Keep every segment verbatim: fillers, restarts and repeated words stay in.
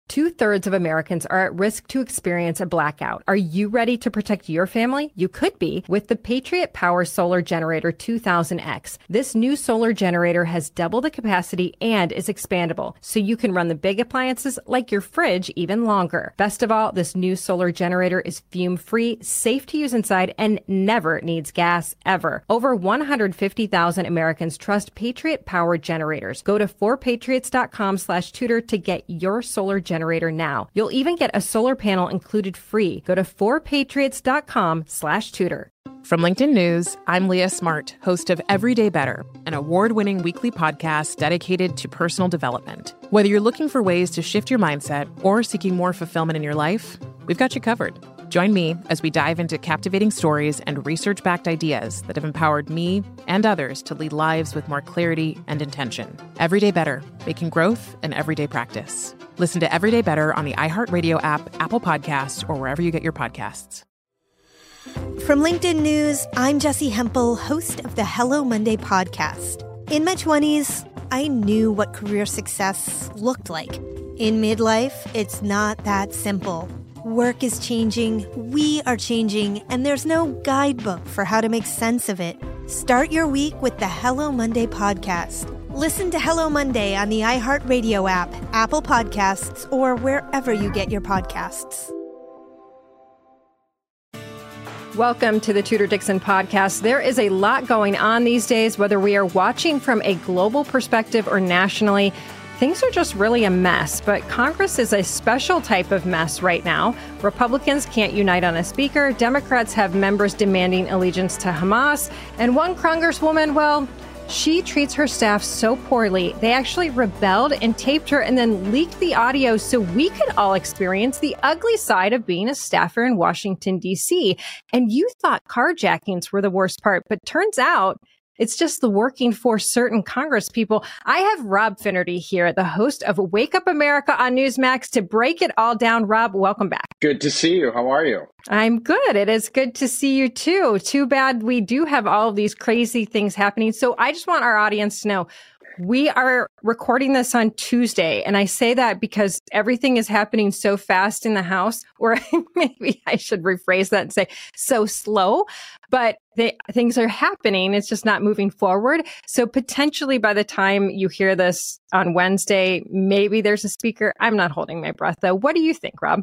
Two-thirds of Americans are at risk to experience a blackout. Are you ready to protect your family? You could be with the Patriot Power Solar Generator two thousand X. This new solar generator has double the capacity and is expandable, so you can run the big appliances like your fridge even longer. Best of all, this new solar generator is fume-free, safe to use inside, and never needs gas, ever. Over one hundred fifty thousand Americans trust Patriot Power Generators. Go to four patriots dot com slash tutor to get your solar generator now. You'll even get a solar panel included free. Go to four patriots dot com slash tutor. From LinkedIn News, I'm Leah Smart, host of Everyday Better, an award-winning weekly podcast dedicated to personal development. Whether you're looking for ways to shift your mindset or seeking more fulfillment in your life, we've got you covered. Join me as we dive into captivating stories and research-backed ideas that have empowered me and others to lead lives with more clarity and intention. Everyday Better, making growth an everyday practice. Listen to Everyday Better on the iHeartRadio app, Apple Podcasts, or wherever you get your podcasts. From LinkedIn News, I'm Jessi Hempel, host of the Hello Monday podcast. In my twenties, I knew what career success looked like. In midlife, it's not that simple. Work is changing, we are changing, and there's no guidebook for how to make sense of it. Start your week with the Hello Monday podcast. Listen to Hello Monday on the iHeartRadio app, Apple Podcasts, or wherever you get your podcasts. Welcome to the Tudor Dixon podcast. There is a lot going on these days, whether we are watching from a global perspective or nationally. Things are just really a mess, but Congress is a special type of mess right now. Republicans can't unite on a speaker. Democrats have members demanding allegiance to Hamas. And one Congresswoman, well, she treats her staff so poorly, they actually rebelled and taped her and then leaked the audio so we could all experience the ugly side of being a staffer in Washington, D C. And you thought carjackings were the worst part, but turns out it's just the working for certain Congress people. I have Rob Finnerty here, the host of Wake Up America on Newsmax, to break it all down. Rob, welcome back. Good to see you. How are you? I'm good. It is good to see you too. Too bad we do have all of these crazy things happening. So I just want our audience to know, we are recording this on Tuesday, and I say that because everything is happening so fast in the House, or maybe I should rephrase that and say so slow, but they, things are happening. It's just not moving forward. So potentially by the time you hear this on Wednesday, maybe there's a speaker. I'm not holding my breath, though. What do you think, Rob?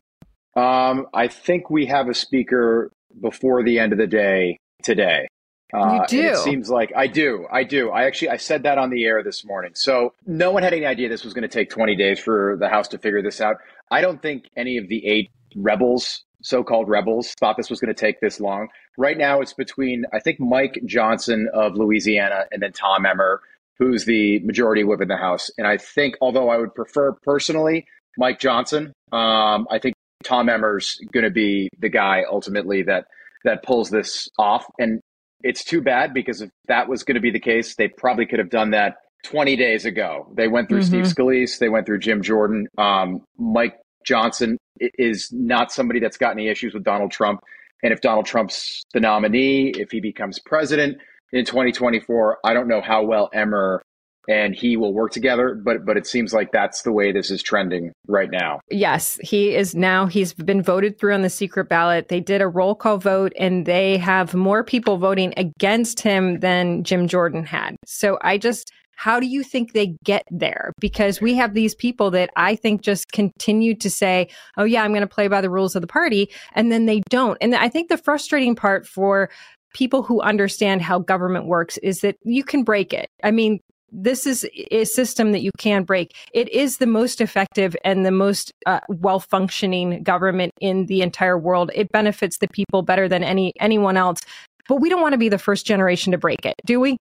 Um, I think we have a speaker before the end of the day today. Uh, you do? It seems like I do. I do. I actually, I said that on the air this morning. So no one had any idea this was going to take twenty days for the House to figure this out. I don't think any of the eight rebels, so-called rebels, thought this was going to take this long. Right now, it's between, I think, Mike Johnson of Louisiana and then Tom Emmer, who's the majority whip in the House. And I think, although I would prefer personally Mike Johnson, um, I think Tom Emmer's going to be the guy ultimately that that pulls this off. And it's too bad, because if that was going to be the case, they probably could have done that twenty days ago. They went through mm-hmm. Steve Scalise. They went through Jim Jordan. Um, Mike Johnson is not somebody that's got any issues with Donald Trump. And if Donald Trump's the nominee, if he becomes president in twenty twenty-four, I don't know how well Emmer and he will work together, but but it seems like that's the way this is trending right now. Yes, he is now. He's been voted through on the secret ballot. They did a roll call vote, and they have more people voting against him than Jim Jordan had. So I just, how do you think they get there? Because we have these people that I think just continue to say, oh yeah, I'm going to play by the rules of the party, and then they don't. And I think the frustrating part for people who understand how government works is that you can break it. I mean, this is a system that you can break. It is the most effective and the most uh, well-functioning government in the entire world. It benefits the people better than any anyone else. But we don't want to be the first generation to break it, do we?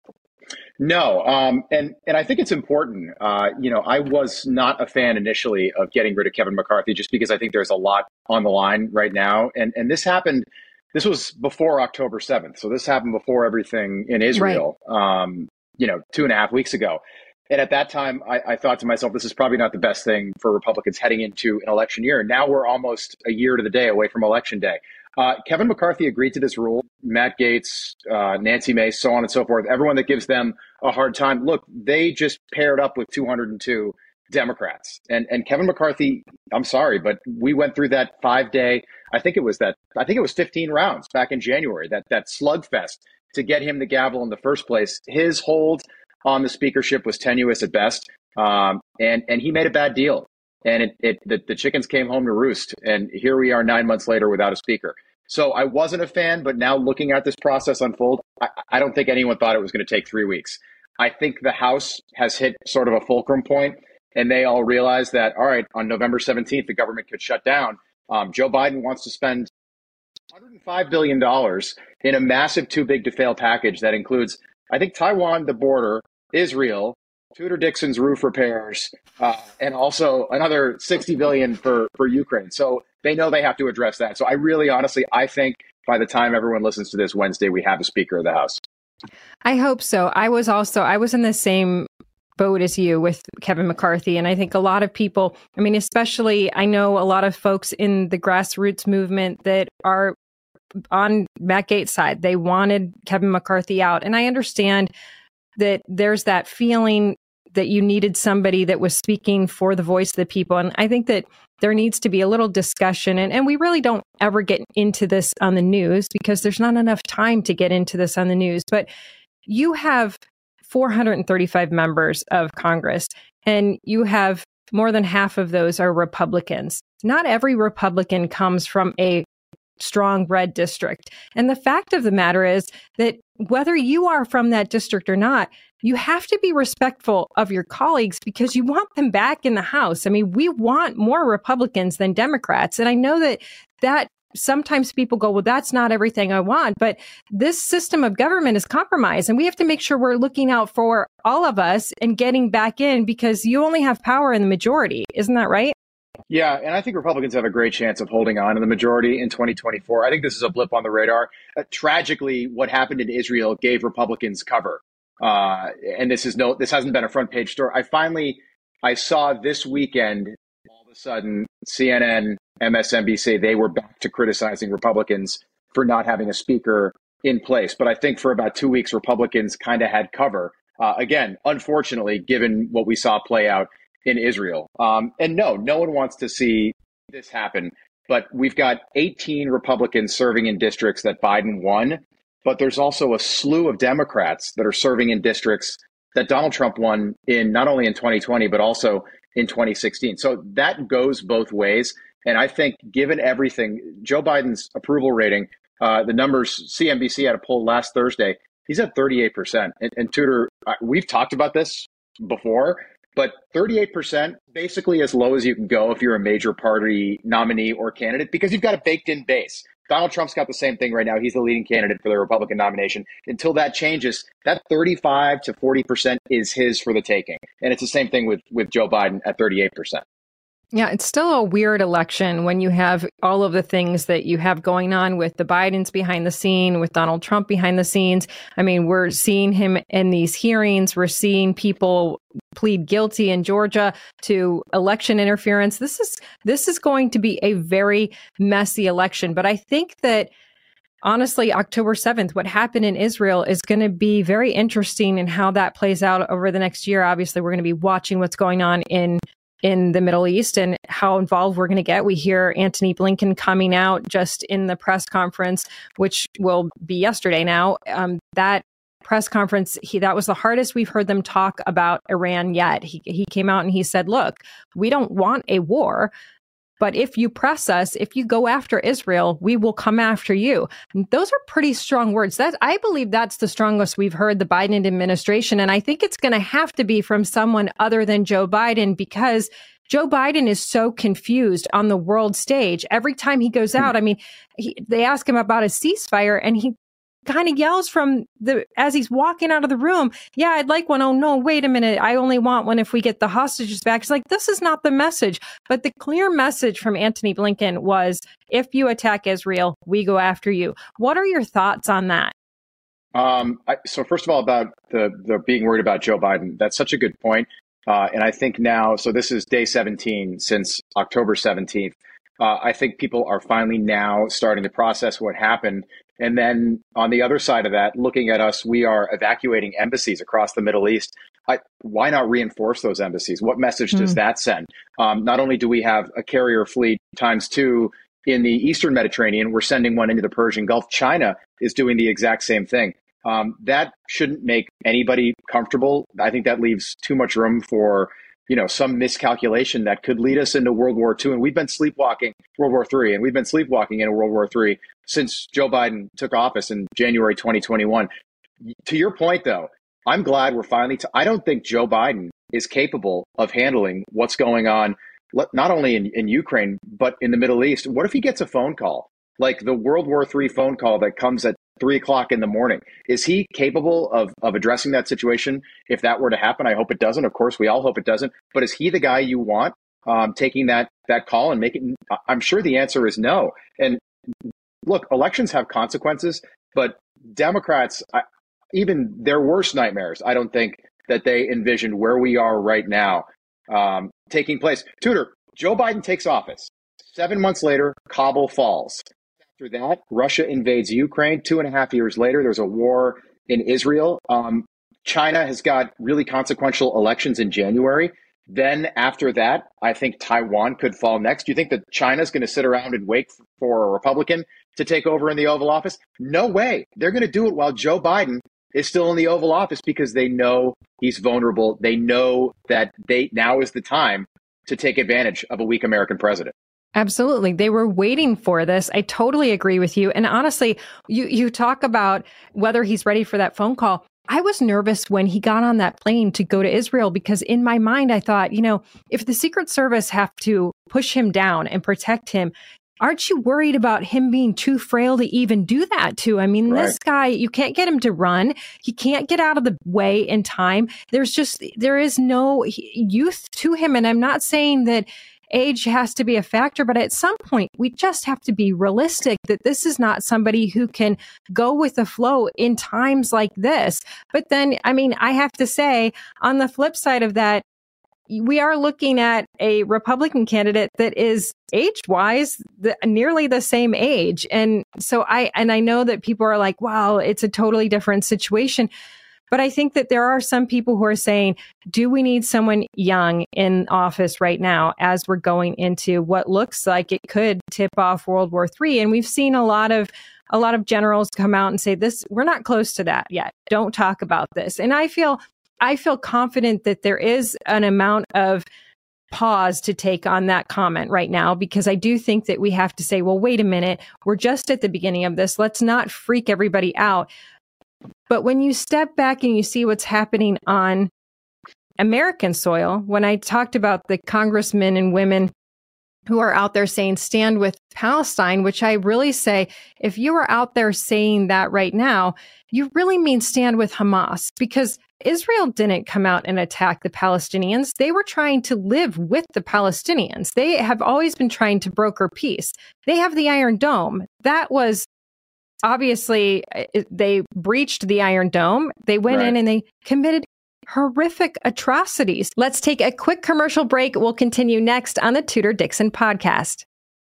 No, um, and and I think it's important. Uh, you know, I was not a fan initially of getting rid of Kevin McCarthy, just because I think there's a lot on the line right now. And and this happened. This was before October seventh, so this happened before everything in Israel. Right. Um, you know, two and a half weeks ago. And at that time, I, I thought to myself, this is probably not the best thing for Republicans heading into an election year. Now we're almost a year to the day away from Election Day. Uh, Kevin McCarthy agreed to this rule. Matt Gaetz, uh, Nancy Mace, so on and so forth. Everyone that gives them a hard time. Look, they just paired up with two hundred two Democrats. And and Kevin McCarthy, I'm sorry, but we went through that five day, I think it was that, I think it was fifteen rounds back in January, that that slugfest to get him the gavel in the first place. His hold on the speakership was tenuous at best. Um, and, and he made a bad deal. And it, it the, the chickens came home to roost. And here we are nine months later without a speaker. So I wasn't a fan, but now looking at this process unfold, I, I don't think anyone thought it was going to take three weeks. I think the House has hit sort of a fulcrum point, and they all realize that, all right, on November seventeenth, the government could shut down. Um, Joe Biden wants to spend one hundred five billion dollars in a massive too big to fail package that includes, I think, Taiwan, the border, Israel, Tudor Dixon's roof repairs, uh, and also another sixty billion dollars for, for Ukraine. So they know they have to address that. So I really, honestly, I think by the time everyone listens to this Wednesday, we have a Speaker of the House. I hope so. I was also, I was in the same boat as you with Kevin McCarthy. And I think a lot of people, I mean, especially, I know a lot of folks in the grassroots movement that are on Matt Gaetz' side. They wanted Kevin McCarthy out. And I understand that there's that feeling that you needed somebody that was speaking for the voice of the people. And I think that there needs to be a little discussion. And, and we really don't ever get into this on the news because there's not enough time to get into this on the news. But you have four hundred thirty-five members of Congress, and you have more than half of those are Republicans. Not every Republican comes from a strong red district. And the fact of the matter is that whether you are from that district or not, you have to be respectful of your colleagues because you want them back in the House. I mean, we want more Republicans than Democrats. And I know that that sometimes people go, well, that's not everything I want. But this system of government is compromised. And we have to make sure we're looking out for all of us and getting back in because you only have power in the majority. Isn't that right? Yeah, and I think Republicans have a great chance of holding on to the majority in twenty twenty-four. I think this is a blip on the radar. Uh, tragically, what happened in Israel gave Republicans cover. Uh, and this is no, this hasn't been a front page story. I finally, I saw this weekend, all of a sudden, C N N, M S N B C, they were back to criticizing Republicans for not having a speaker in place. But I think for about two weeks, Republicans kind of had cover. Uh, again, unfortunately, given what we saw play out in Israel. Um, and no, no one wants to see this happen. But we've got eighteen Republicans serving in districts that Biden won. But there's also a slew of Democrats that are serving in districts that Donald Trump won in not only in twenty twenty, but also in twenty sixteen. So that goes both ways. And I think given everything, Joe Biden's approval rating, uh, the numbers, C N B C had a poll last Thursday, he's at thirty-eight percent. And, and Tudor, uh, we've talked about this before, but thirty-eight percent, basically as low as you can go if you're a major party nominee or candidate, because you've got a baked in base. Donald Trump's got the same thing right now. He's the leading candidate for the Republican nomination. Until that changes, that thirty-five to forty percent is his for the taking. And it's the same thing with, with Joe Biden at thirty-eight percent. Yeah, it's still a weird election when you have all of the things that you have going on with the Bidens behind the scene, with Donald Trump behind the scenes. I mean, we're seeing him in these hearings. We're seeing people plead guilty in Georgia to election interference. This is this is going to be a very messy election. But I think that honestly, October seventh, what happened in Israel is going to be very interesting in how that plays out over the next year. Obviously, we're going to be watching what's going on in in the Middle East and how involved we're going to get. We hear Antony Blinken coming out just in the press conference, which will be yesterday now. Um, that press conference, he, that was the hardest we've heard them talk about Iran yet. He, he came out and he said, look, we don't want a war, but if you press us, if you go after Israel, we will come after you. And those are pretty strong words. That I believe that's the strongest we've heard the Biden administration. And I think it's going to have to be from someone other than Joe Biden, because Joe Biden is so confused on the world stage. Every time he goes out, I mean, he, they ask him about a ceasefire and he kind of yells from the as he's walking out of the room, yeah, I'd like one. Oh, no, wait a minute. I only want one if we get the hostages back. It's like, this is not the message. But the clear message from Antony Blinken was, if you attack Israel, we go after you. What are your thoughts on that? Um, I, so first of all, about the, the being worried about Joe Biden, that's such a good point. Uh, and I think now, so this is day seventeen since October seventeenth. Uh, I think people are finally now starting to process what happened. And then on the other side of that, looking at us, we are evacuating embassies across the Middle East. I, why not reinforce those embassies? What message does mm. that send? Um, not only do we have a carrier fleet times two in the Eastern Mediterranean, we're sending one into the Persian Gulf. China is doing the exact same thing. Um, that shouldn't make anybody comfortable. I think that leaves too much room for, you know, some miscalculation that could lead us into World War Two. And we've been sleepwalking World War Three, and we've been sleepwalking into World War Three since Joe Biden took office in January twenty twenty-one. To your point, though, I'm glad we're finally, t- I don't think Joe Biden is capable of handling what's going on, not only in, in Ukraine, but in the Middle East. What if he gets a phone call, like the World War Three phone call that comes at three o'clock in the morning? Is he capable of, of addressing that situation if that were to happen? I hope it doesn't. Of course, we all hope it doesn't. But is he the guy you want um, taking that that call and making? I'm sure the answer is no. And look, elections have consequences, but Democrats, I, even their worst nightmares, I don't think that they envisioned where we are right now um, taking place. Tudor, Joe Biden takes office. Seven months later, Kabul falls. After that, Russia invades Ukraine. Two and a half years later, there's a war in Israel. Um, China has got really consequential elections in January. Then after that, I think Taiwan could fall next. Do you think that China's going to sit around and wait for a Republican to take over in the Oval Office? No way. They're going to do it while Joe Biden is still in the Oval Office because they know he's vulnerable. They know that they now is the time to take advantage of a weak American president. Absolutely. They were waiting for this. I totally agree with you. And honestly, you, you talk about whether he's ready for that phone call. I was nervous when he got on that plane to go to Israel because in my mind, I thought, you know, if the Secret Service have to push him down and protect him, aren't you worried about him being too frail to even do that to? I mean, right. This guy, you can't get him to run. He can't get out of the way in time. There's just, there is no youth to him. And I'm not saying that age has to be a factor, but at some point, we just have to be realistic that this is not somebody who can go with the flow in times like this. But then, I mean, I have to say, on the flip side of that, we are looking at a Republican candidate that is age-wise the, nearly the same age. And so I, and I know that people are like, wow, it's a totally different situation. But I think that there are some people who are saying, do we need someone young in office right now as we're going into what looks like it could tip off World War Three? And we've seen a lot of a lot of generals come out and say this, we're not close to that yet. Don't talk about this. And I feel I feel confident that there is an amount of pause to take on that comment right now, because I do think that we have to say, well, wait a minute, we're just at the beginning of this. Let's not freak everybody out. But when you step back and you see what's happening on American soil, when I talked about the congressmen and women who are out there saying stand with Palestine, which I really say, if you are out there saying that right now, you really mean stand with Hamas, because Israel didn't come out and attack the Palestinians. They were trying to live with the Palestinians. They have always been trying to broker peace. They have the Iron Dome. That was obviously, they breached the Iron Dome. They went right in and they committed horrific atrocities. Let's take a quick commercial break. We'll continue next on the Tudor Dixon podcast.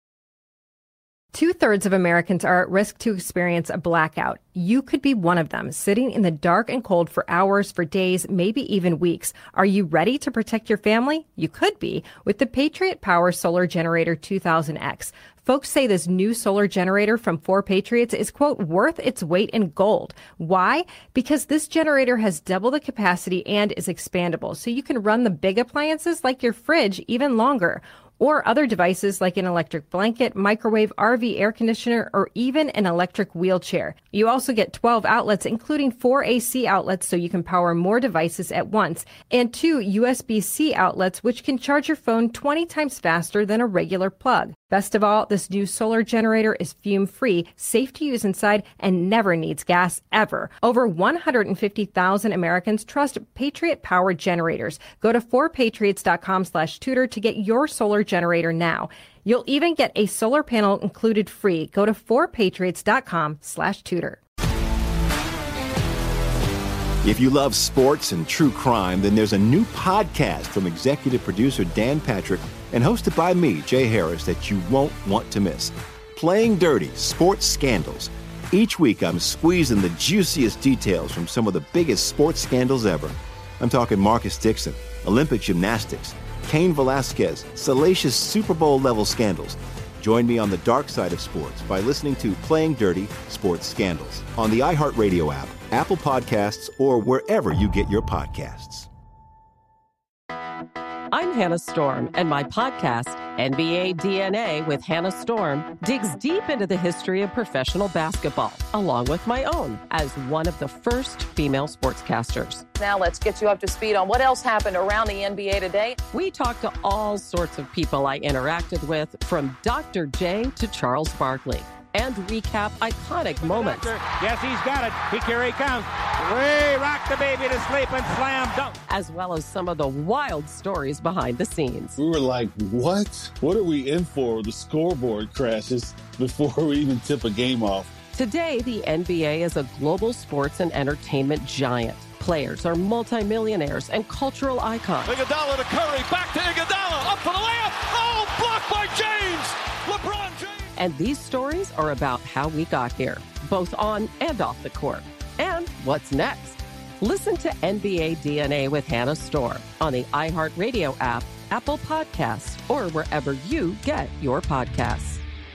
Two-thirds of Americans are at risk to experience a blackout. You could be one of them, sitting in the dark and cold for hours, for days, maybe even weeks. Are you ready to protect your family? You could be with the Patriot Power Solar Generator two thousand X. Folks say this new solar generator from four Patriots is, quote, worth its weight in gold. Why? Because this generator has double the capacity and is expandable, so you can run the big appliances like your fridge even longer, or other devices like an electric blanket, microwave, R V air conditioner, or even an electric wheelchair. You also get twelve outlets, including four A C outlets, so you can power more devices at once, and two U S B C outlets, which can charge your phone twenty times faster than a regular plug. Best of all, this new solar generator is fume-free, safe to use inside, and never needs gas, ever. Over one hundred fifty thousand Americans trust Patriot Power generators. Go to four patriots dot com slash Tudor to get your solar generator now. You'll even get a solar panel included free. Go to four patriots dot com slash Tudor. If you love sports and true crime, then there's a new podcast from executive producer Dan Patrick and hosted by me, Jay Harris, that you won't want to miss. Playing Dirty: Sports Scandals. Each week, I'm squeezing the juiciest details from some of the biggest sports scandals ever. I'm talking Marcus Dixon, Olympic gymnastics, Cain Velasquez, salacious Super Bowl-level scandals. Join me on the dark side of sports by listening to Playing Dirty Sports Scandals on the iHeartRadio app, Apple Podcasts, or wherever you get your podcasts. I'm Hannah Storm, and my podcast, N B A D N A with Hannah Storm, digs deep into the history of professional basketball, along with my own, as one of the first female sportscasters. Now let's get you up to speed on what else happened around the N B A today. We talk to all sorts of people I interacted with, from Doctor J to Charles Barkley, and recap iconic moments. Yes, he's got it. He, here he comes. Way rock the baby to sleep and slam dunk. As well as some of the wild stories behind the scenes. We were like, what? What are we in for? The scoreboard crashes before we even tip a game off. Today, the N B A is a global sports and entertainment giant. Players are multimillionaires and cultural icons. Iguodala to Curry, back to Iguodala, up for the layup. Oh, blocked by James. LeBron James. And these stories are about how we got here, both on and off the court. And what's next? Listen to N B A D N A with Hannah Storm on the iHeartRadio app, Apple Podcasts, or wherever you get your podcasts.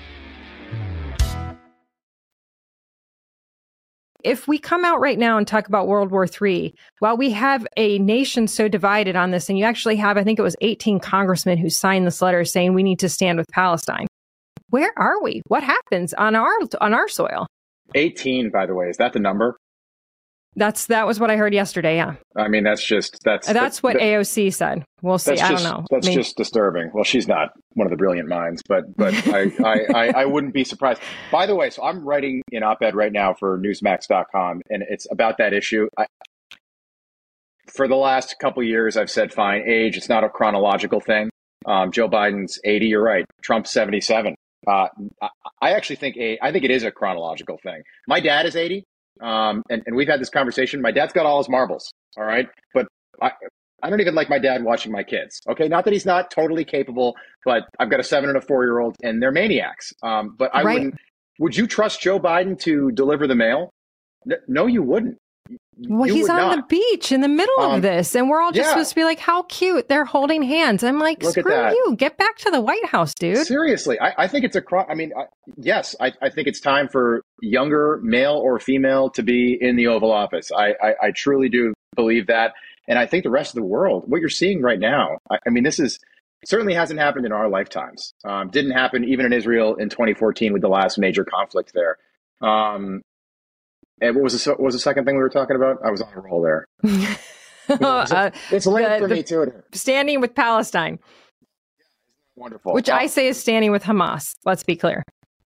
If we come out right now and talk about World War Three, while we have a nation so divided on this, and you actually have, I think it was eighteen congressmen who signed this letter saying we need to stand with Palestine. Where are we? What happens on our on our soil? eighteen, by the way, is that the number? That's that was what I heard yesterday. Yeah. I mean, that's just that's that's what that, A O C said. We'll see. I just, don't know. That's I mean, just disturbing. Well, she's not one of the brilliant minds, but but I, I, I, I wouldn't be surprised. By the way, so I'm writing an op-ed right now for Newsmax dot com, and it's about that issue. I, for the last couple of years, I've said, fine, age, it's not a chronological thing. Um, Joe Biden's eighty. You're right. Trump's seventy-seven. Uh, I, I actually think a, I think it is a chronological thing. My dad is eighty. Um, and, and we've had this conversation. My dad's got all his marbles. All right. But I, I don't even like my dad watching my kids. Okay. Not that he's not totally capable, but I've got a seven and a four year old and they're maniacs. Um, but I right. wouldn't, would you trust Joe Biden to deliver the mail? No, you wouldn't. Well, you he's on not. the beach in the middle um, of this, and we're all just yeah. supposed to be like, how cute. They're holding hands. I'm like, Look screw you. Get back to the White House, dude. Seriously. I, I think it's a, I mean, I, yes, I, I think it's time for younger male or female to be in the Oval Office. I, I, I truly do believe that. And I think the rest of the world, what you're seeing right now, I, I mean, this is certainly hasn't happened in our lifetimes. Um, didn't happen even in Israel in twenty fourteen with the last major conflict there. Um, And what was the, what was the second thing we were talking about? I was on a roll there. uh, it's late the, for the, me too. Standing with Palestine. Wonderful. Which uh, I say is standing with Hamas. Let's be clear.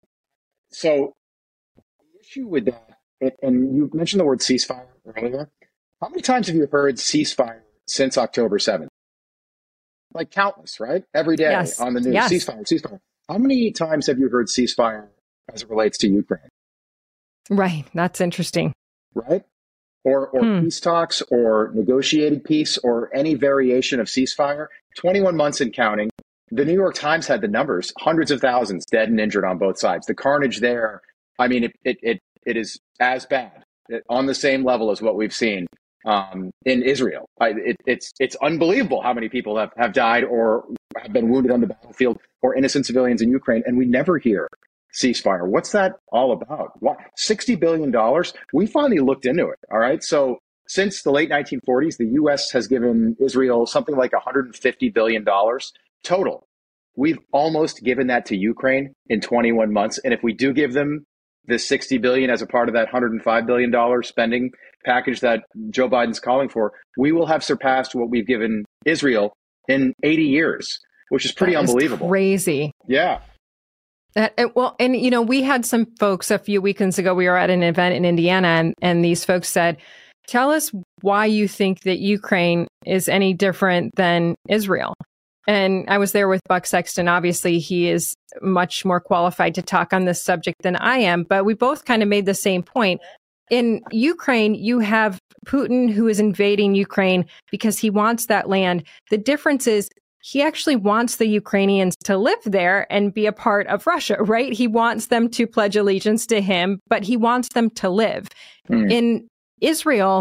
So the issue with that, and, and you mentioned the word ceasefire earlier. How many times have you heard ceasefire since October seventh? Like countless, right? Every day yes. on the news. Yes. Ceasefire, ceasefire. How many times have you heard ceasefire as it relates to Ukraine? Right. That's interesting. Right? Or or hmm. peace talks or negotiated peace or any variation of ceasefire. twenty-one months and counting. The New York Times had the numbers, hundreds of thousands dead and injured on both sides. The carnage there, I mean, it it it, it is as bad, it, on the same level as what we've seen um, in Israel. I, it, it's it's unbelievable how many people have, have died or have been wounded on the battlefield or innocent civilians in Ukraine, and we never hear ceasefire. What's that all about? What, sixty billion dollars? We finally looked into it. All right. So since the late nineteen forties, the U S has given Israel something like one hundred fifty billion dollars total. We've almost given that to Ukraine in twenty-one months. And if we do give them this sixty billion dollars as a part of that one hundred five billion dollars spending package that Joe Biden's calling for, we will have surpassed what we've given Israel in eighty years, which is pretty that is unbelievable. Crazy. Yeah. That, well, and, you know, we had some folks a few weekends ago, we were at an event in Indiana, and, and these folks said, tell us why you think that Ukraine is any different than Israel. And I was there with Buck Sexton. Obviously, he is much more qualified to talk on this subject than I am, but we both kind of made the same point. In Ukraine, you have Putin, who is invading Ukraine because he wants that land. The difference is he actually wants the Ukrainians to live there and be a part of Russia, right? He wants them to pledge allegiance to him, but he wants them to live. Mm. In Israel,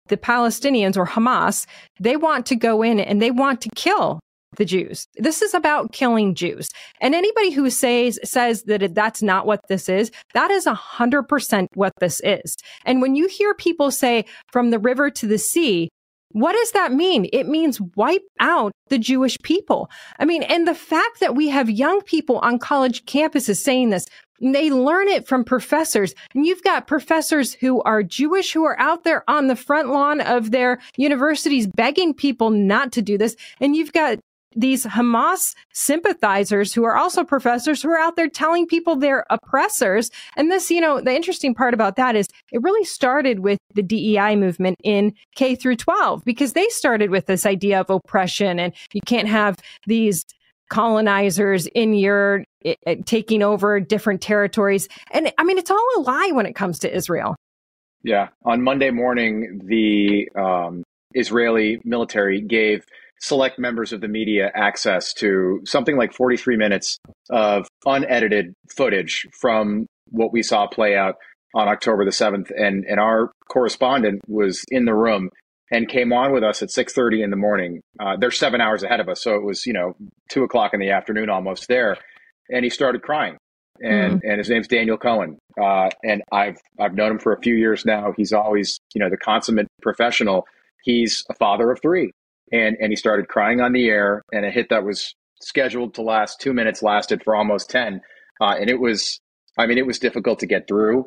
the Palestinians or Hamas, they want to go in and they want to kill the Jews. This is about killing Jews. And anybody who says says that that's not what this is, that is one hundred percent what this is. And when you hear people say from the river to the sea, what does that mean? It means wipe out the Jewish people. I mean, and the fact that we have young people on college campuses saying this, they learn it from professors. And you've got professors who are Jewish who are out there on the front lawn of their universities begging people not to do this. And you've got these Hamas sympathizers who are also professors who are out there telling people they're oppressors. And this, you know, the interesting part about that is it really started with the D E I movement in K through twelve, because they started with this idea of oppression and you can't have these colonizers in your it, it, taking over different territories. And I mean, it's all a lie when it comes to Israel. Yeah. On Monday morning, the um, Israeli military gave select members of the media access to something like forty-three minutes of unedited footage from what we saw play out on October the seventh. And, and our correspondent was in the room and came on with us at six thirty in the morning. Uh, they're seven hours ahead of us. So it was, you know, two o'clock in the afternoon, almost there. And he started crying. And, mm. and his name's Daniel Cohen. Uh, and I've, I've known him for a few years now. He's always, you know, the consummate professional. He's a father of three. And and he started crying on the air, and a hit that was scheduled to last two minutes lasted for almost ten. Uh, and it was, I mean, it was difficult to get through.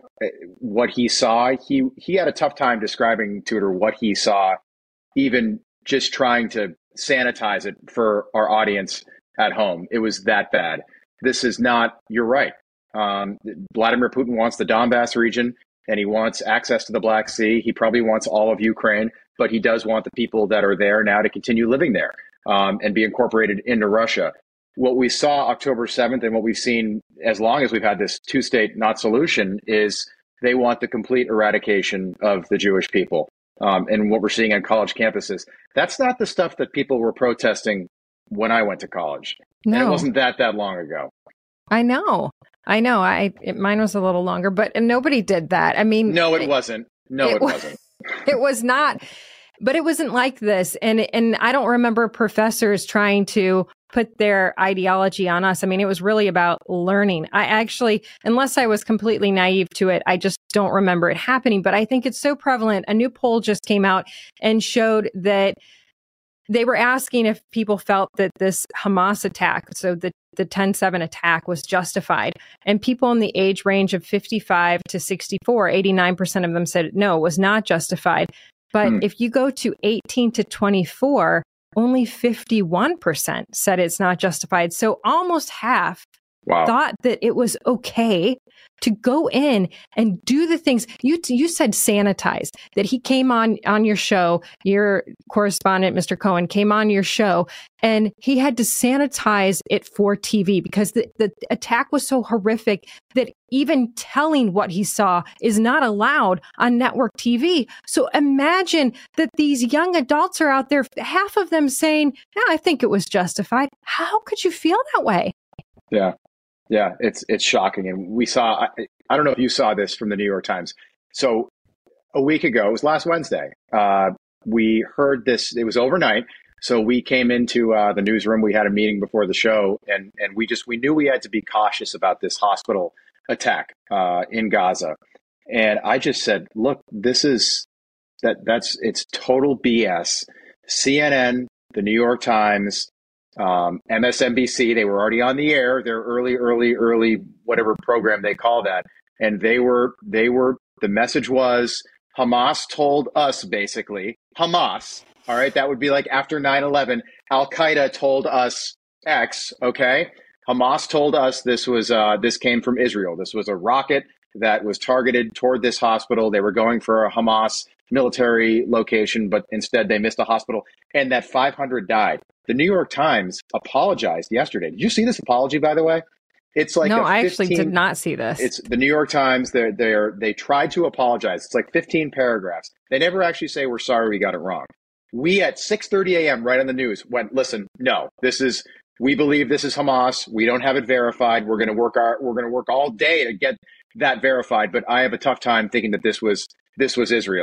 What he saw, he he had a tough time describing, Tudor, what he saw, even just trying to sanitize it for our audience at home. It was that bad. This is not, you're right. Um, Vladimir Putin wants the Donbass region, and he wants access to the Black Sea. He probably wants all of Ukraine, but he does want the people that are there now to continue living there um, and be incorporated into Russia. What we saw October seventh and what we've seen as long as we've had this two-state not solution is they want the complete eradication of the Jewish people. Um, and what we're seeing on college campuses, that's not the stuff that people were protesting when I went to college. No. And it wasn't that that long ago. I know. I know. I it, mine was a little longer, but nobody did that. I mean, no, it, it wasn't. No, it, it wasn't. It was not. But it wasn't like this. And and I don't remember professors trying to put their ideology on us. I mean, it was really about learning. I actually, unless I was completely naive to it, I just don't remember it happening. But I think it's so prevalent. A new poll just came out and showed that they were asking if people felt that this Hamas attack, so the, the ten seven attack, was justified. And people in the age range of fifty-five to sixty-four, eighty-nine percent of them said no, it was not justified. But hmm. if you go to eighteen to twenty-four, only fifty-one percent said it's not justified. So almost half wow. thought that it was okay to go in and do the things. You you said sanitize, that he came on, on your show, your correspondent, Mister Cohen, came on your show, and he had to sanitize it for T V because the, the attack was so horrific that even telling what he saw is not allowed on network T V. So imagine that these young adults are out there, half of them saying, yeah, I think it was justified. How could you feel that way? Yeah. Yeah, it's it's shocking. And we saw, I, I don't know if you saw this from the New York Times. So a week ago, it was last Wednesday, uh, we heard this, it was overnight. So we came into uh, the newsroom, we had a meeting before the show, and, and we just, we knew we had to be cautious about this hospital attack uh, in Gaza. And I just said, look, this is, that that's, it's total B S. C N N, the New York Times, Um, M S N B C, they were already on the air, their early, early, early, whatever program they call that. And they were, they were, the message was Hamas told us, basically, Hamas, all right, that would be like after nine eleven, Al-Qaeda told us X, okay? Hamas told us this was, uh, this came from Israel. This was a rocket that was targeted toward this hospital. They were going for a Hamas military location, but instead they missed a hospital, and that five hundred died. The New York Times apologized yesterday. Did you see this apology, by the way? It's like no, a I fifteen, actually did not see this. It's the New York Times. They're, they're, they tried to apologize. It's like fifteen paragraphs. They never actually say, we're sorry, we got it wrong. We at six thirty a.m. right on the news went, listen, no, this is, we believe this is Hamas. We don't have it verified. We're going to work our, we're going to work all day to get that verified. But I have a tough time thinking that this was, this was Israel.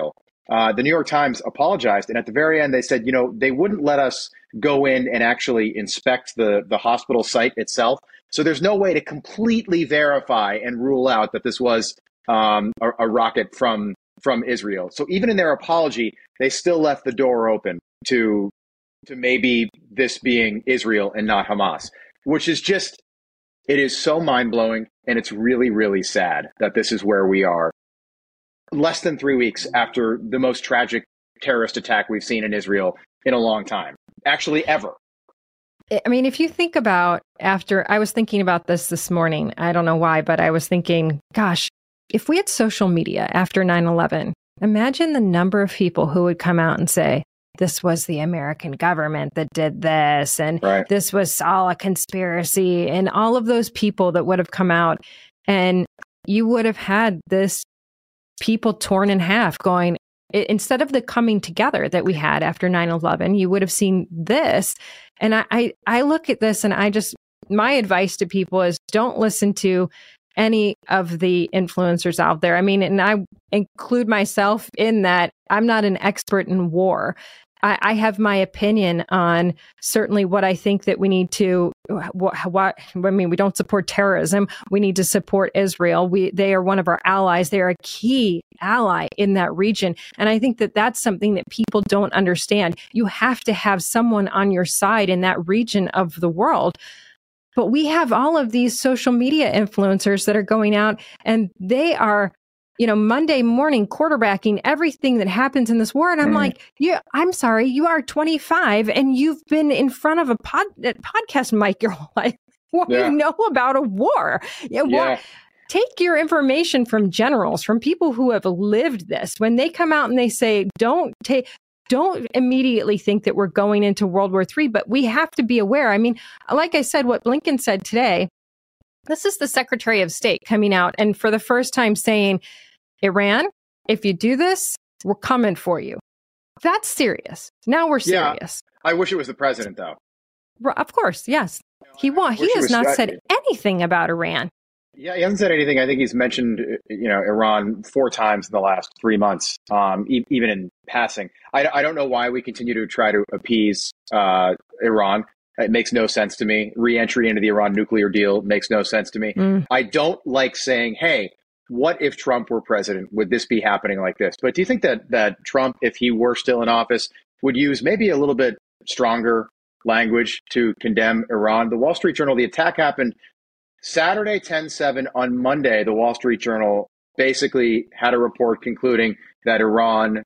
uh, the New York Times apologized. And at the very end, they said, you know, they wouldn't let us go in and actually inspect the, the hospital site itself. So there's no way to completely verify and rule out that this was um, a, a rocket from from Israel. So even in their apology, they still left the door open to to maybe this being Israel and not Hamas, which is just, it is so mind-blowing. And it's really, really sad that this is where we are less than three weeks after the most tragic terrorist attack we've seen in Israel in a long time, actually ever. I mean, if you think about after, I was thinking about this this morning, I don't know why, but I was thinking, gosh, if we had social media after nine eleven, imagine the number of people who would come out and say, this was the American government that did this, and right. this was all a conspiracy, and all of those people that would have come out, and you would have had this people torn in half going, instead of the coming together that we had after nine eleven, you would have seen this. And I, I, I look at this and I just, my advice to people is don't listen to any of the influencers out there. I mean, and I include myself in that. I'm not an expert in war. I, I have my opinion on certainly what I think that we need to, what, what, I mean, we don't support terrorism. We need to support Israel. We, they are one of our allies. They are a key ally in that region. And I think that that's something that people don't understand. You have to have someone on your side in that region of the world. But we have all of these social media influencers that are going out and they are, you know, Monday morning quarterbacking everything that happens in this war. And I'm mm. like, yeah, I'm sorry, you are twenty-five and you've been in front of a pod, a podcast mic your whole life. What do yeah. you know about a war? Yeah, yeah. War. Take your information from generals, from people who have lived this. When they come out and they say, don't take, don't immediately think that we're going into World War Three, but we have to be aware. I mean, like I said, what Blinken said today, this is the Secretary of State coming out and for the first time saying, Iran, if you do this, we're coming for you. That's serious. Now we're serious. Yeah, I wish it was the president, though. Of course, yes. He won't. He has not said anything about Iran. Yeah, he hasn't said anything. I think he's mentioned, you know, Iran four times in the last three months, um, e- even in passing. I, I don't know why we continue to try to appease uh, Iran. It makes no sense to me. Re-entry into the Iran nuclear deal makes no sense to me. Mm. I don't like saying, hey, what if Trump were president? Would this be happening like this? But do you think that that Trump, if he were still in office, would use maybe a little bit stronger language to condemn Iran? The Wall Street Journal, the attack happened Saturday, ten seven. On Monday, the Wall Street Journal basically had a report concluding that Iran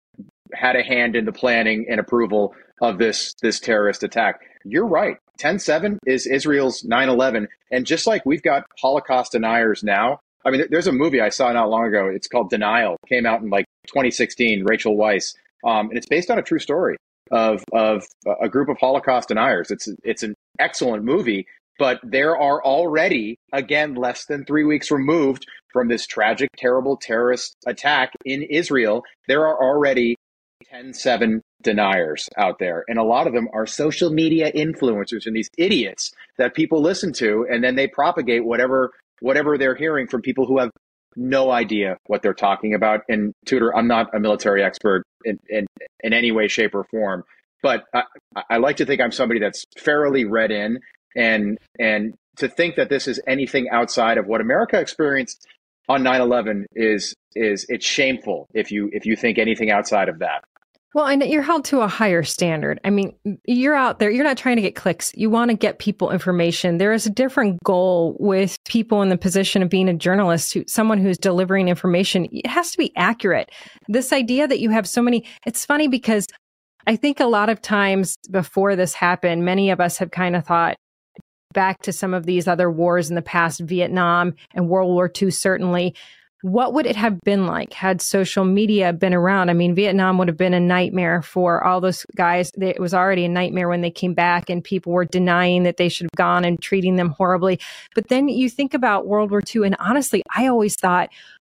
had a hand in the planning and approval of this, this terrorist attack. You're right. ten seven is Israel's nine eleven. And just like we've got Holocaust deniers now, I mean, there's a movie I saw not long ago. It's called Denial. It came out in like twenty sixteen, Rachel Weisz. Um, and it's based on a true story of of a group of Holocaust deniers. It's it's an excellent movie, but there are already, again, less than three weeks removed from this tragic, terrible terrorist attack in Israel. There are already ten seven deniers out there. And a lot of them are social media influencers and these idiots that people listen to, and then they propagate whatever whatever they're hearing from people who have no idea what they're talking about. And Tudor, I'm not a military expert in, in, in any way, shape, or form, but I, I like to think I'm somebody that's fairly read in, and and to think that this is anything outside of what America experienced on nine eleven is is it's shameful if you if you think anything outside of that. Well, and you're held to a higher standard. I mean, you're out there, you're not trying to get clicks. You want to get people information. There is a different goal with people in the position of being a journalist, who, someone who's delivering information. It has to be accurate. This idea that you have so many, it's funny because I think a lot of times before this happened, many of us have kind of thought back to some of these other wars in the past, Vietnam and World War Two, certainly. What would it have been like had social media been around? I mean, Vietnam would have been a nightmare for all those guys. It was already a nightmare when they came back and people were denying that they should have gone and treating them horribly. But then you think about World War Two, and honestly, I always thought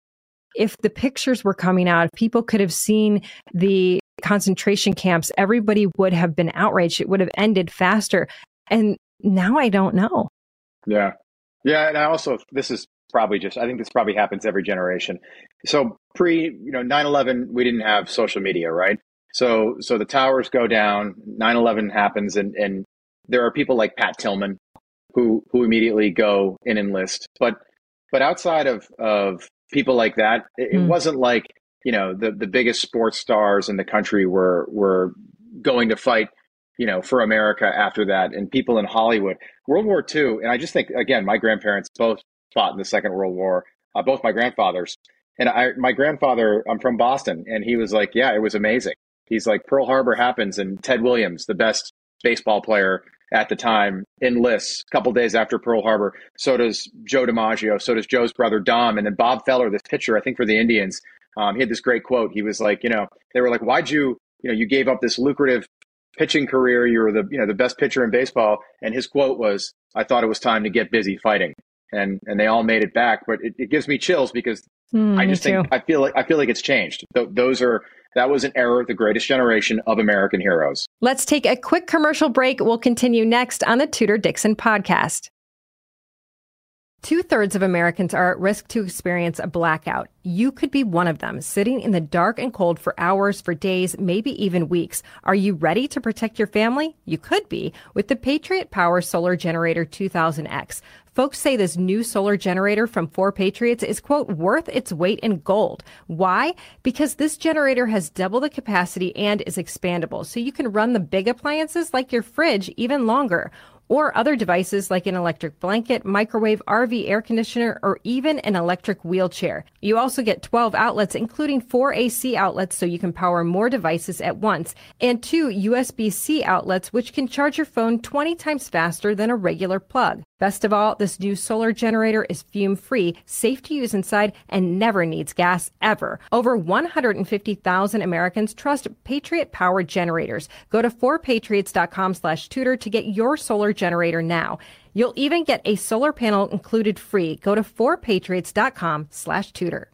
if the pictures were coming out, if people could have seen the concentration camps, everybody would have been outraged. It would have ended faster. And now I don't know. Yeah. Yeah. And I also, this is probably just, I think this probably happens every generation. So pre, you know, nine eleven, we didn't have social media, right? So, so the towers go down, nine eleven happens, and, and there are people like Pat Tillman who, who immediately go and enlist. But, but outside of, of people like that, it, mm. it wasn't like, you know, the, the biggest sports stars in the country were, were going to fight, you know, for America after that, and people in Hollywood. World War Two, and I just think, again, my grandparents both fought in the Second World War, uh, both my grandfathers. And I, my grandfather, I'm from Boston, and he was like, yeah, it was amazing. He's like, Pearl Harbor happens, and Ted Williams, the best baseball player at the time, enlists a couple days after Pearl Harbor. So does Joe DiMaggio. So does Joe's brother Dom. And then Bob Feller, this pitcher, I think for the Indians, um, he had this great quote. He was like, you know, they were like, why'd you, you know, you gave up this lucrative pitching career. You were the, you know, the best pitcher in baseball. And his quote was, I thought it was time to get busy fighting. And and they all made it back. But it, it gives me chills because mm, I just think, I feel like, I feel like it's changed. Th- those are, That was an era of the greatest generation of American heroes. Let's take a quick commercial break. We'll continue next on the Tudor Dixon podcast. Two-thirds of Americans are at risk to experience a blackout. You could be one of them, sitting in the dark and cold for hours, for days, maybe even weeks. Are you ready to protect your family? You could be with the Patriot Power Solar Generator two thousand X. Folks say this new solar generator from four Patriots is, quote, worth its weight in gold. Why? Because this generator has double the capacity and is expandable, so you can run the big appliances like your fridge even longer, or other devices like an electric blanket, microwave, R V air conditioner, or even an electric wheelchair. You also get twelve outlets, including four A C outlets, so you can power more devices at once, and two U S B C outlets, which can charge your phone twenty times faster than a regular plug. Best of all, this new solar generator is fume-free, safe to use inside, and never needs gas, ever. Over one hundred fifty thousand Americans trust Patriot Power generators. Go to four patriots dot com slash Tudor to get your solar generator now. You'll even get a solar panel included free. Go to four patriots dot com slash Tudor.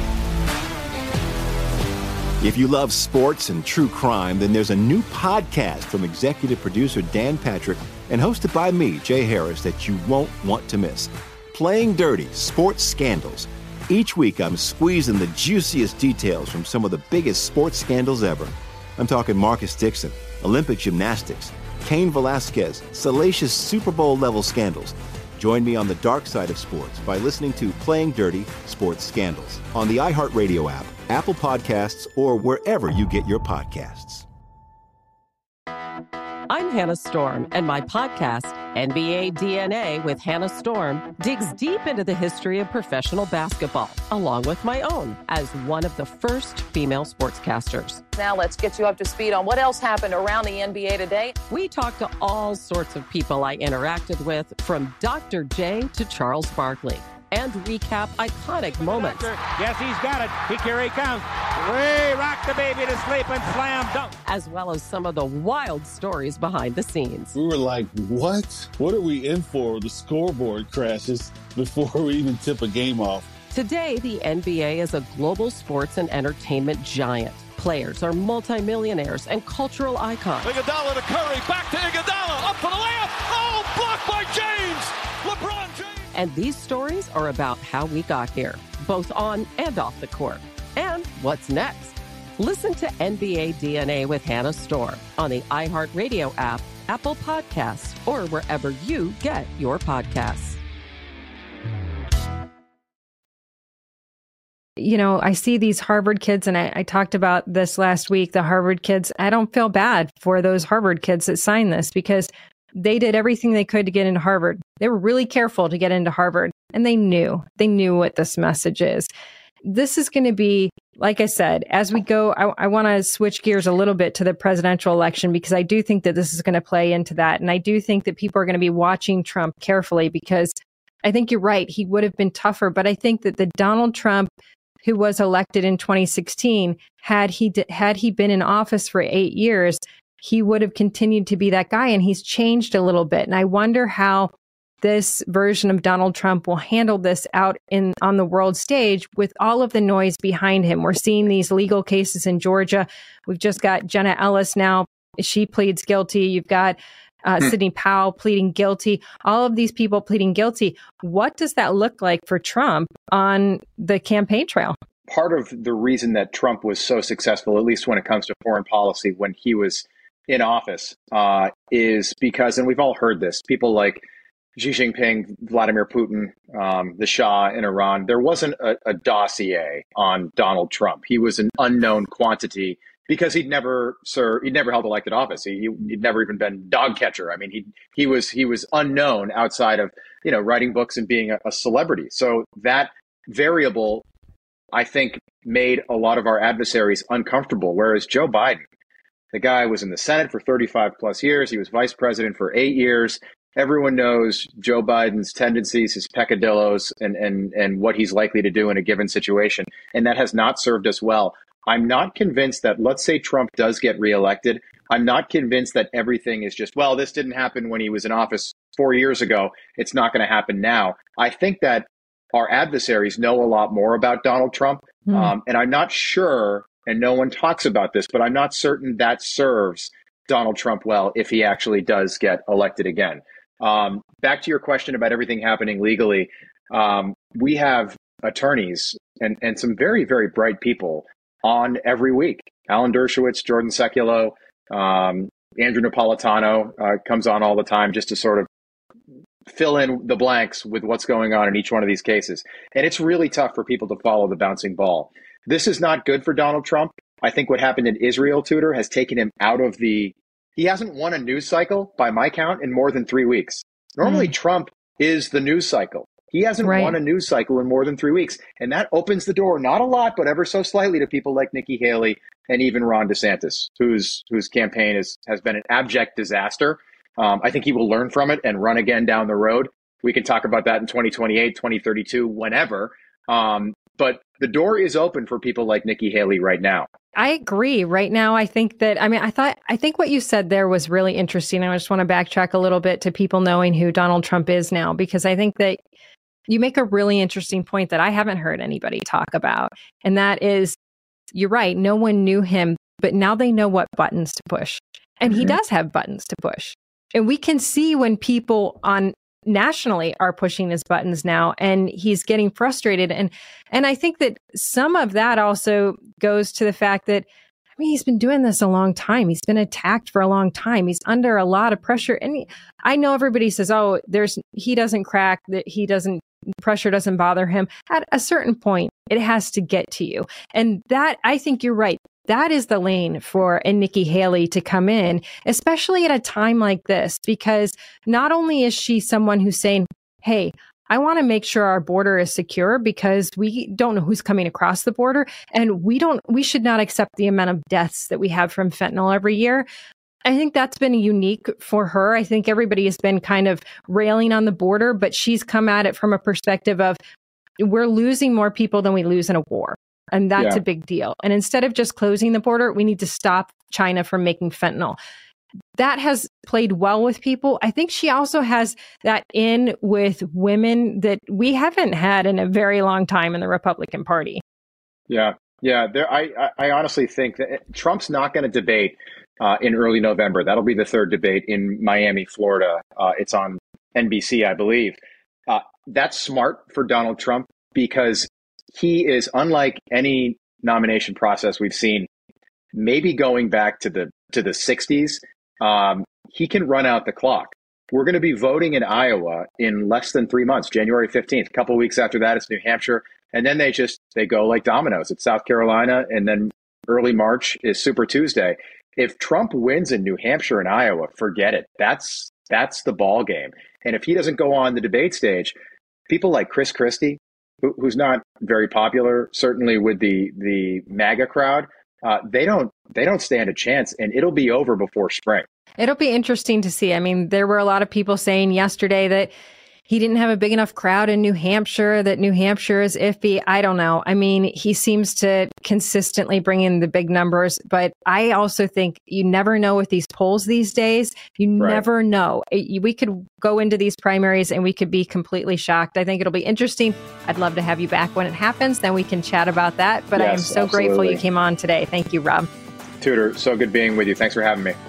If you love sports and true crime, then there's a new podcast from executive producer Dan Patrick and hosted by me, Jay Harris, that you won't want to miss. Playing Dirty: Sports Scandals. Each week, I'm squeezing the juiciest details from some of the biggest sports scandals ever. I'm talking Marcus Dixon, Olympic gymnastics, Cain Velasquez, salacious Super Bowl-level scandals. Join me on the dark side of sports by listening to Playing Dirty: Sports Scandals on the iHeartRadio app, Apple Podcasts, or wherever you get your podcasts. I'm Hannah Storm, and my podcast, N B A D N A with Hannah Storm, digs deep into the history of professional basketball, along with my own, as one of the first female sportscasters. Now let's get you up to speed on what else happened around the N B A today. We talked to all sorts of people I interacted with, from Doctor J to Charles Barkley, and recap iconic moments. Yes, he's got it. He, here he comes. Way rock the baby to sleep and slam dunk. As well as some of the wild stories behind the scenes. We were like, what? What are we in for? The scoreboard crashes before we even tip a game off. Today, the N B A is a global sports and entertainment giant. Players are multimillionaires and cultural icons. Iguodala to Curry, back to Iguodala, up for the layup. Oh, blocked by James. LeBron James. And these stories are about how we got here, both on and off the court. And what's next? Listen to N B A D N A with Hannah Storm on the iHeartRadio app, Apple Podcasts, or wherever you get your podcasts. You know, I see these Harvard kids, and I, I talked about this last week, the Harvard kids. I don't feel bad for those Harvard kids that signed this, because they did everything they could to get into Harvard. They were really careful to get into Harvard, and they knew, they knew what this message is. This is going to be, like I said, as we go, I, I want to switch gears a little bit to the presidential election, because I do think that this is going to play into that. And I do think that people are going to be watching Trump carefully, because I think you're right. He would have been tougher. But I think that the Donald Trump who was elected in twenty sixteen, had he had he been in office for eight years, he would have continued to be that guy. And he's changed a little bit. And I wonder how this version of Donald Trump will handle this out in on the world stage with all of the noise behind him. We're seeing these legal cases in Georgia. We've just got Jenna Ellis now. She pleads guilty. You've got uh, hmm. Sidney Powell pleading guilty. All of these people pleading guilty. What does that look like for Trump on the campaign trail? part of the reason that Trump was so successful, at least when it comes to foreign policy, when he was in office, uh, is because, and we've all heard this, people like Xi Jinping, Vladimir Putin, um, the Shah in Iran, there wasn't a, a dossier on Donald Trump. He was an unknown quantity because he'd never, sir, he'd never held elected office. He, he'd never even been dog catcher. I mean, he he was he was unknown outside of, you know, writing books and being a, a celebrity. So that variable, I think, made a lot of our adversaries uncomfortable. Whereas Joe Biden, the guy was in the Senate for thirty-five plus years. He was vice president for eight years. Everyone knows Joe Biden's tendencies, his peccadillos, and, and, and what he's likely to do in a given situation. And that has not served us well. I'm not convinced that, let's say Trump does get reelected, I'm not convinced that everything is just, well, this didn't happen when he was in office four years ago. It's not going to happen now. I think that our adversaries know a lot more about Donald Trump. Mm. Um, and I'm not sure, and no one talks about this, but I'm not certain that serves Donald Trump well if he actually does get elected again. Um, back to your question about everything happening legally. Um, we have attorneys and, and some very, very bright people on every week. Alan Dershowitz, Jordan Sekulow, um, Andrew Napolitano uh, comes on all the time just to sort of fill in the blanks with what's going on in each one of these cases. And it's really tough for people to follow the bouncing ball. This is not good for Donald Trump. I think what happened in Israel, Tudor, has taken him out of the, he hasn't won a news cycle by my count in more than three weeks. Normally mm. Trump is the news cycle. He hasn't right. won a news cycle in more than three weeks. And that opens the door, not a lot, but ever so slightly, to people like Nikki Haley and even Ron DeSantis, whose whose campaign is, has been an abject disaster. Um, I think he will learn from it and run again down the road. We can talk about that in twenty twenty-eight, twenty thirty-two, whenever. Um, but the door is open for people like Nikki Haley right now. I agree. Right now, I think that, I mean, I thought, I think what you said there was really interesting. I just want to backtrack a little bit to people knowing who Donald Trump is now, because I think that you make a really interesting point that I haven't heard anybody talk about. And that is, you're right, no one knew him, but now they know what buttons to push. And mm-hmm. he does have buttons to push. And we can see when people on nationally are pushing his buttons now, and he's getting frustrated. And and I think that some of that also goes to the fact that, I mean, he's been doing this a long time. He's been attacked for a long time. He's under a lot of pressure. And he, I know everybody says, oh, there's he doesn't crack, that he doesn't, pressure doesn't bother him. At a certain point, it has to get to you. And that, I think you're right. That is the lane for a Nikki Haley to come in, especially at a time like this, because not only is she someone who's saying, hey, I want to make sure our border is secure because we don't know who's coming across the border, and we don't, we should not accept the amount of deaths that we have from fentanyl every year. I think that's been unique for her. I think everybody has been kind of railing on the border, but she's come at it from a perspective of, we're losing more people than we lose in a war. And that's yeah. a big deal. And instead of just closing the border, we need to stop China from making fentanyl. That has played well with people. I think she also has that in with women that we haven't had in a very long time in the Republican Party. Yeah, yeah. There, I, I honestly think that Trump's not going to debate uh, in early November. That'll be the third debate in Miami, Florida. Uh, it's on N B C, I believe. Uh, that's smart for Donald Trump because he is, unlike any nomination process we've seen, maybe going back to the to the sixties, um, he can run out the clock. We're going to be voting in Iowa in less than three months, January fifteenth. A couple of weeks after that, it's New Hampshire. And then they just, they go like dominoes. It's South Carolina. And then early March is Super Tuesday. If Trump wins in New Hampshire and Iowa, forget it. That's, that's the ball game. And if he doesn't go on the debate stage, people like Chris Christie, who's not very popular, certainly with the the MAGA crowd, uh, they don't they don't stand a chance, and it'll be over before spring. It'll be interesting to see. I mean, there were a lot of people saying yesterday that he didn't have a big enough crowd in New Hampshire, that New Hampshire is iffy. I don't know. I mean, he seems to consistently bring in the big numbers, but I also think you never know with these polls these days. You right. never know. We could go into these primaries and we could be completely shocked. I think it'll be interesting. I'd love to have you back when it happens. Then we can chat about that. But yes, I am so absolutely. grateful you came on today. Thank you, Rob. Tudor, so good being with you. Thanks for having me.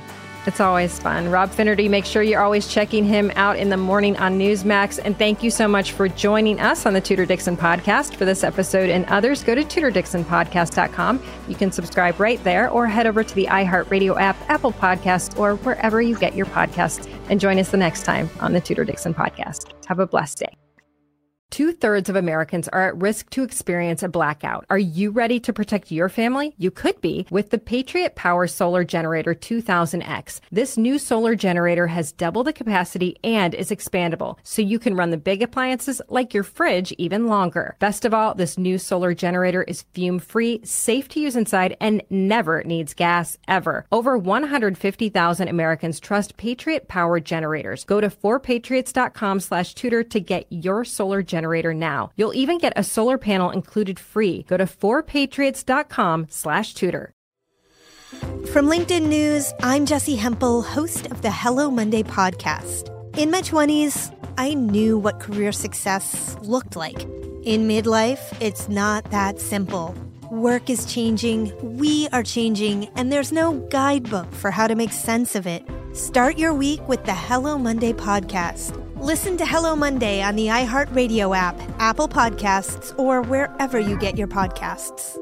It's always fun. Rob Finnerty, make sure you're always checking him out in the morning on Newsmax. And thank you so much for joining us on the Tudor Dixon podcast for this episode and others. Go to tudor dixon podcast dot com. You can subscribe right there or head over to the iHeartRadio app, Apple Podcasts, or wherever you get your podcasts. And join us the next time on the Tudor Dixon podcast. Have a blessed day. Two-thirds of Americans are at risk to experience a blackout. Are you ready to protect your family? You could be with the Patriot Power Solar Generator two thousand X. This new solar generator has double the capacity and is expandable, so you can run the big appliances like your fridge even longer. Best of all, this new solar generator is fume-free, safe to use inside, and never needs gas, ever. Over one hundred fifty thousand Americans trust Patriot Power generators. Go to four patriots dot com slash Tudor to get your solar generator. generator now. You'll even get a solar panel included free. Go to four patriots dot com slash Tudor. From LinkedIn News, I'm Jessi Hempel, host of the Hello Monday podcast. In my twenties, I knew what career success looked like. In midlife, it's not that simple. Work is changing, we are changing, and there's no guidebook for how to make sense of it. Start your week with the Hello Monday podcast. Listen to Hello Monday on the iHeartRadio app, Apple Podcasts, or wherever you get your podcasts.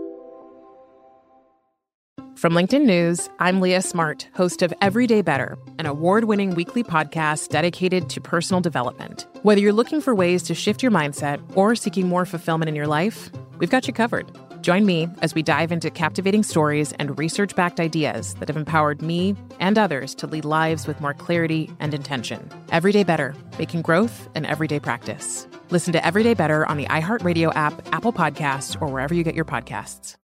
From LinkedIn News, I'm Leah Smart, host of Everyday Better, an award-winning weekly podcast dedicated to personal development. Whether you're looking for ways to shift your mindset or seeking more fulfillment in your life, we've got you covered. Join me as we dive into captivating stories and research-backed ideas that have empowered me and others to lead lives with more clarity and intention. Everyday Better, making growth an everyday practice. Listen to Everyday Better on the iHeartRadio app, Apple Podcasts, or wherever you get your podcasts.